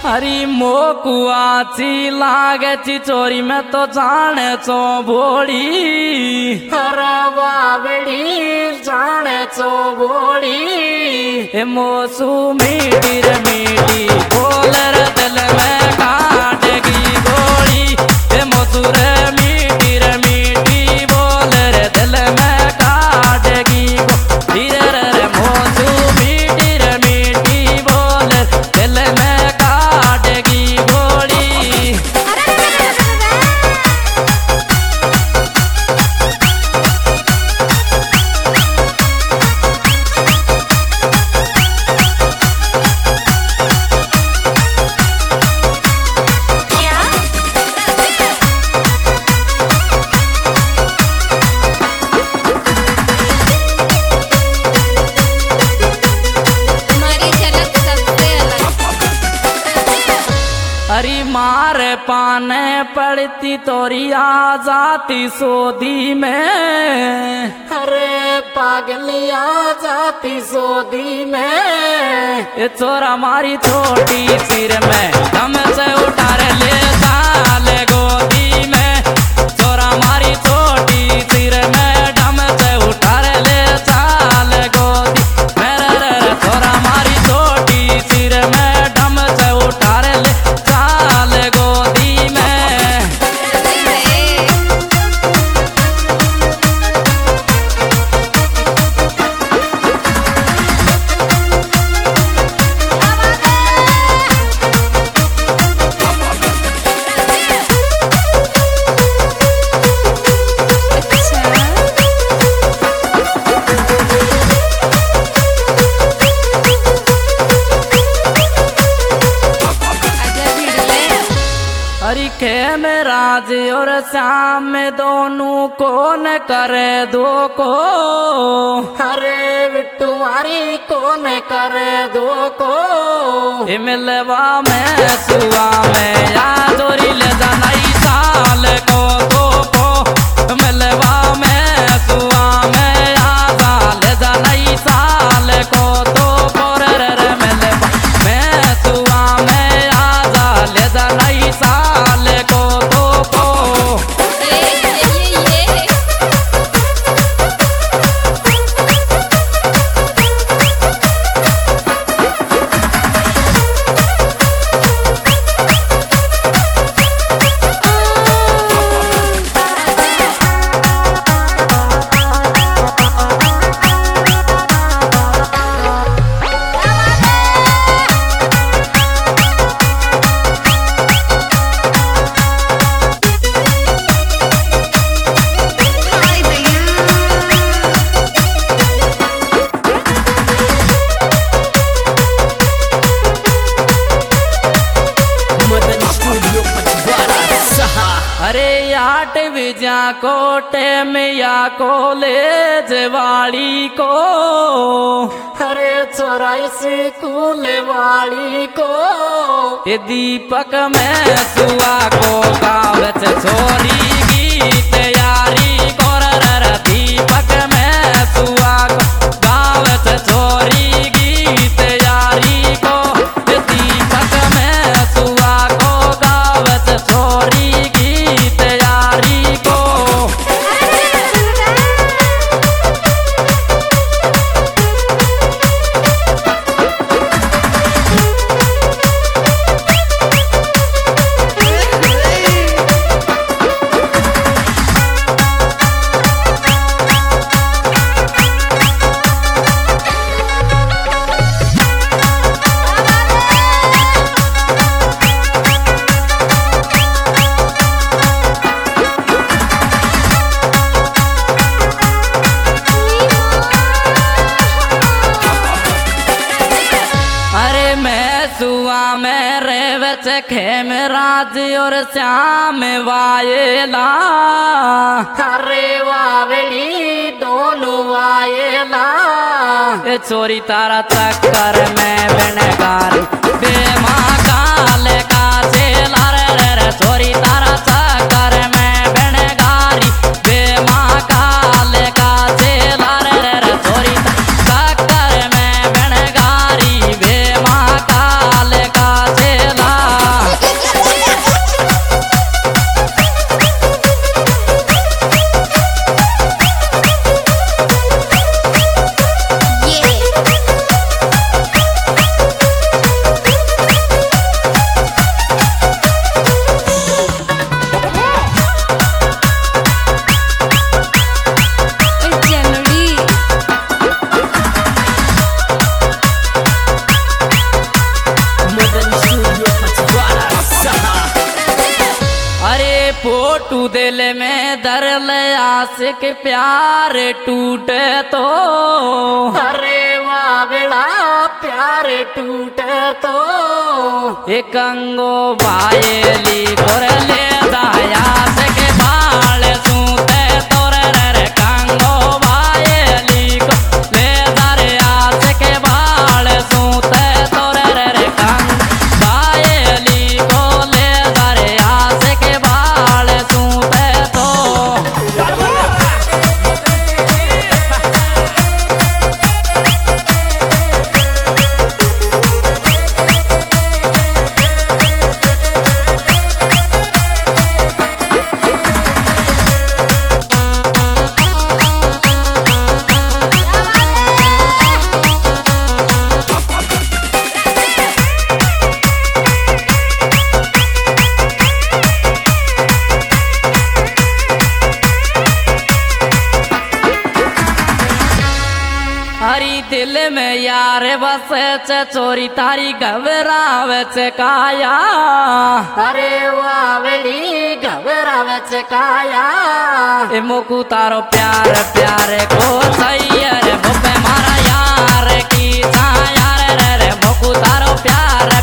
हरी मोकुआची लागे ची चोरी में तो जाने चो भोड़ी अरे बावड़ी जाने चो भोड़ी ए मोसू मीठी रे मीठी बोल रे दिल में काटेगी गोली ए मोसू रे मीठी बोल रे दिल में काटेगी धीरे रे मोसू मीठी बोल दिल में काटेगी गोली। हरी मारे पाने पड़ती तोरी आ जाती सोदी में अरे पागलिया जाती सोदी में ये चोरा मारी छोटी सिर में हम से उतार ले साले गोदी में चोरा मारी छोटी सिर में डम से उतार ले साले गोदी मेरे रे चोरा मारी छोटी सिर में डम से उतार ले साले गोदी में। हरी खे में राज और श्याम में दोनों कौन करे दो को अरे बिट्टू मारी कौन करे दो को मिलवा में सुआ में या जोरी ले जाना साल को दो को मिलवा में सुआ में या ले जाना साल को दो को रे मिलवा में सुआ में या ले जाना साल को दो को। अरे आठ विजा कोटे में या कॉलेज वाली को अरे 84 कूल वाली को ये दीपक में सुआ को कावच छोरी की तैयारी को रे दीपक में सुआ को कावच छोरी की तैयारी को ये दीपक में सुआ को कावच छोरी की तैयारी को। सुआ में रेवच खेम राज और श्याम वायेला अरे वावली दोनों वायेला ये चोरी तारा चक्कर में बेनगारी बेमा काल का चेला रे चोरी तारा चक्कर में बेनगारी बेमा काल का चेला रे चोरी चक्कर में बेनगारी बेमा काल का चेला। छोटू दिल में दर ले आशिक प्यार टूटे तो अरे वावेला प्यार टूटे तो एक अंगो बायली कर ले दाया से के बाल सूते तोरे रे कंगो बायली को ले दाया से के बाल सूते तोरे रे कंग बायली को ले दाया से के बाल सूते तो हरी दिल में यार बसे चोरी तारी घबरावे च काया अरे वावली घबरावे च काया ए मोकू तारो प्यार प्यार को सैयर भोपे मारा यार की यार रे रे मोकू तारो प्यार